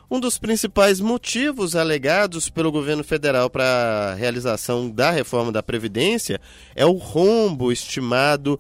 Um dos principais motivos alegados pelo governo federal para a realização da reforma da Previdência é o rombo estimado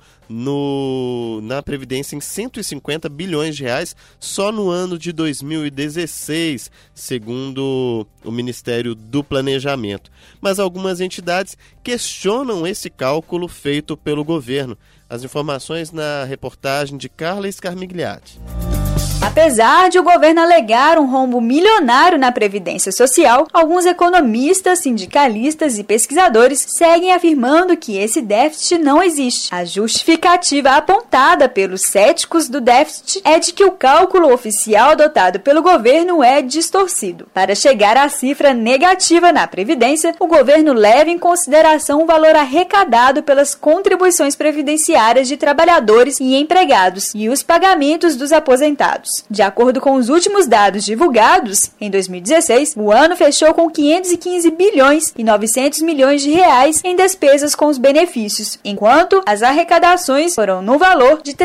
na Previdência em 150 bilhões de reais só no ano de 2016, segundo o Ministério do Planejamento. Mas algumas entidades questionam esse cálculo feito pelo governo. As informações na reportagem de Carla Scarmigliati. Apesar de o governo alegar um rombo milionário na Previdência Social, alguns economistas, sindicalistas e pesquisadores seguem afirmando que esse déficit não existe. A justificativa apontada pelos céticos do déficit é de que o cálculo oficial adotado pelo governo é distorcido. Para chegar à cifra negativa na Previdência, o governo leva em consideração o valor arrecadado pelas contribuições previdenciárias de trabalhadores e empregados e os pagamentos dos aposentados. De acordo com os últimos dados divulgados, em 2016, o ano fechou com 515 bilhões e 900 milhões de reais em despesas com os benefícios, enquanto as arrecadações foram no valor de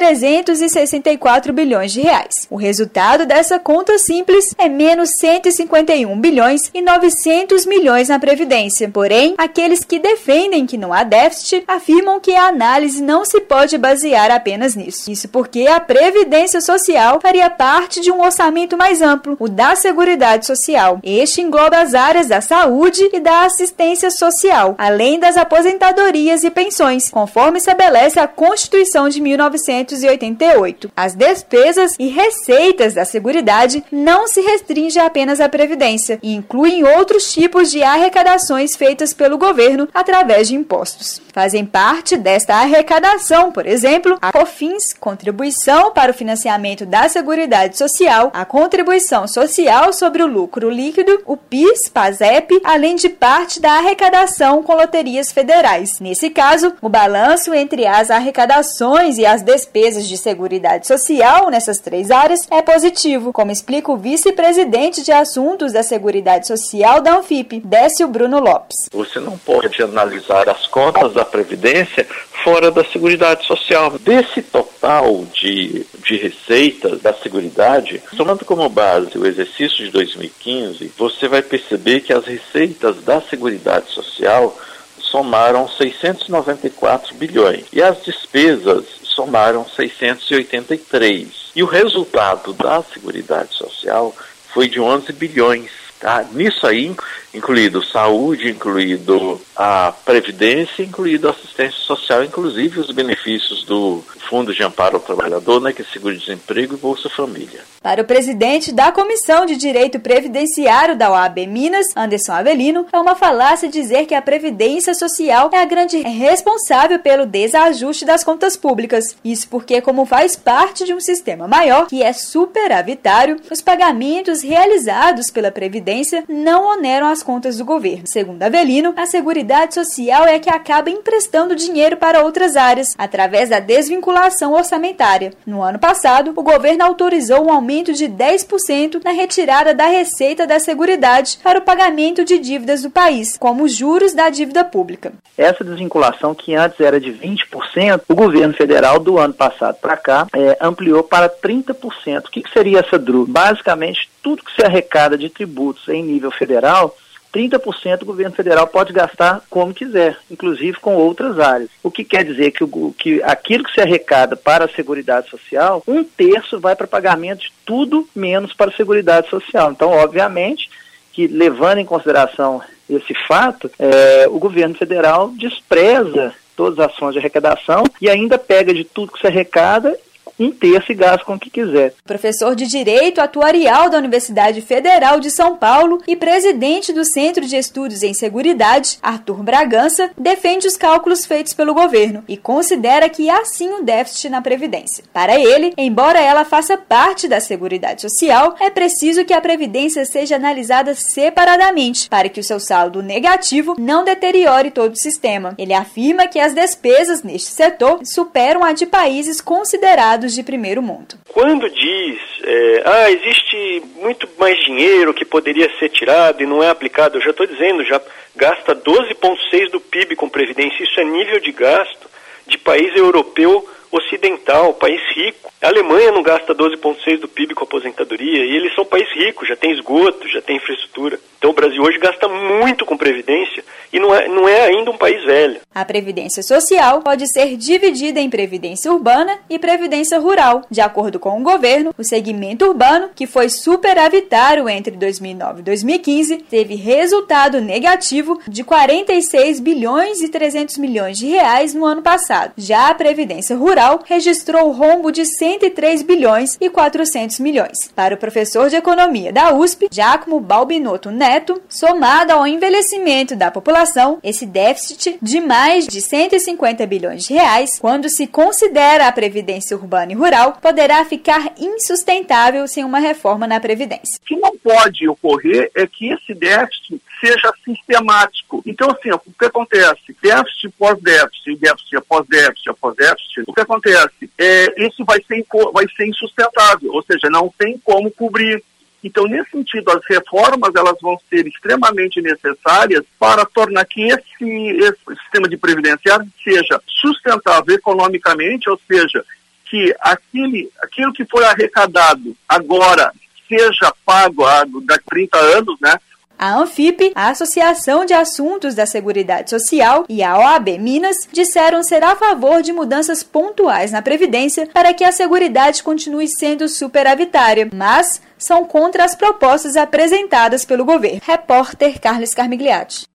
364 bilhões de reais. O resultado dessa conta simples é menos 151 bilhões e 900 milhões na Previdência. Porém, aqueles que defendem que não há déficit afirmam que a análise não se pode basear apenas nisso. Isso porque a Previdência Social faria parte de um orçamento mais amplo, o da Seguridade Social. Este engloba as áreas da saúde e da assistência social, além das aposentadorias e pensões, conforme estabelece a Constituição de 1988. As despesas e receitas da Seguridade não se restringem apenas à Previdência e incluem outros tipos de arrecadações feitas pelo governo através de impostos. Fazem parte desta arrecadação, por exemplo, a COFINS, Contribuição para o Financiamento da Seguridade Social, a Contribuição Social sobre o Lucro Líquido, o PIS, PASEP, além de parte da arrecadação com loterias federais. Nesse caso, o balanço entre as arrecadações e as despesas de Seguridade Social nessas três áreas é positivo, como explica o vice-presidente de Assuntos da Seguridade Social da Anfip, Décio Bruno Lopes. Você não pode analisar as cotas da Previdência fora da Seguridade Social. Desse total de receitas da Seguridade, tomando como base o exercício de 2015, você vai perceber que as receitas da Seguridade Social somaram 694 bilhões e as despesas somaram 683. E o resultado da Seguridade Social foi de 11 bilhões. Tá? Nisso aí, incluído saúde, incluído a Previdência, incluído a assistência social, inclusive os benefícios do Fundo de Amparo ao Trabalhador, né, que é seguro-desemprego e Bolsa Família. Para o presidente da Comissão de Direito Previdenciário da OAB Minas, Anderson Avelino, é uma falácia dizer que a Previdência Social é a grande responsável pelo desajuste das contas públicas. Isso porque, como faz parte de um sistema maior, que é superavitário, os pagamentos realizados pela Previdência não oneram as contas do governo. Segundo Avelino, a Seguridade Social é a que acaba emprestando dinheiro para outras áreas, através da desvinculação orçamentária. No ano passado, o governo autorizou um aumento de 10% na retirada da receita da Seguridade para o pagamento de dívidas do país, como os juros da dívida pública. Essa desvinculação, que antes era de 20%, o governo federal, do ano passado para cá, ampliou para 30%. O que seria essa DRU? Basicamente, tudo que se arrecada de tributos em nível federal, 30% o governo federal pode gastar como quiser, inclusive com outras áreas. O que quer dizer que aquilo que se arrecada para a Seguridade Social, 1/3 vai para pagamento de tudo menos para a Seguridade Social. Então, obviamente, que levando em consideração esse fato, o governo federal despreza todas as ações de arrecadação e ainda pega de tudo que se arrecada 1/3 e gasta com o que quiser. Professor de Direito Atuarial da Universidade Federal de São Paulo e presidente do Centro de Estudos em Seguridade, Arthur Bragança, defende os cálculos feitos pelo governo e considera que há sim um déficit na Previdência. Para ele, embora ela faça parte da Seguridade Social, é preciso que a Previdência seja analisada separadamente para que o seu saldo negativo não deteriore todo o sistema. Ele afirma que as despesas neste setor superam a de países considerados de primeiro mundo. Quando diz, existe muito mais dinheiro que poderia ser tirado e não é aplicado, eu já estou dizendo, já gasta 12,6% do PIB com Previdência, isso é nível de gasto de país europeu ocidental, país rico. A Alemanha não gasta 12,6% do PIB com aposentadoria e eles são um país rico, já tem esgoto, já tem infraestrutura. Então o Brasil hoje gasta muito com previdência e não é ainda um país velho. A previdência social pode ser dividida em previdência urbana e previdência rural. De acordo com o governo, o segmento urbano, que foi superavitário entre 2009 e 2015, teve resultado negativo de 46 bilhões e 300 milhões de reais no ano passado. Já a previdência rural registrou rombo de 103 bilhões e 400 milhões. Para o professor de economia da USP, Giacomo Balbinotto Neto, somado ao envelhecimento da população, esse déficit de mais de 150 bilhões de reais, quando se considera a previdência urbana e rural, poderá ficar insustentável sem uma reforma na previdência. O que não pode ocorrer é que esse déficit seja sistemático. Então, assim, o que acontece? Déficit pós-déficit, déficit após déficit, após déficit, o que acontece? Isso vai ser insustentável, ou seja, não tem como cobrir. Então, nesse sentido, as reformas elas vão ser extremamente necessárias para tornar que esse sistema de previdenciário seja sustentável economicamente, ou seja, que aquilo que foi arrecadado agora seja pago daqui a 30 anos, né? A Anfip, a Associação de Assuntos da Seguridade Social, e a OAB Minas disseram ser a favor de mudanças pontuais na Previdência para que a Seguridade continue sendo superavitária, mas são contra as propostas apresentadas pelo governo. Repórter Carlos Carmigliati.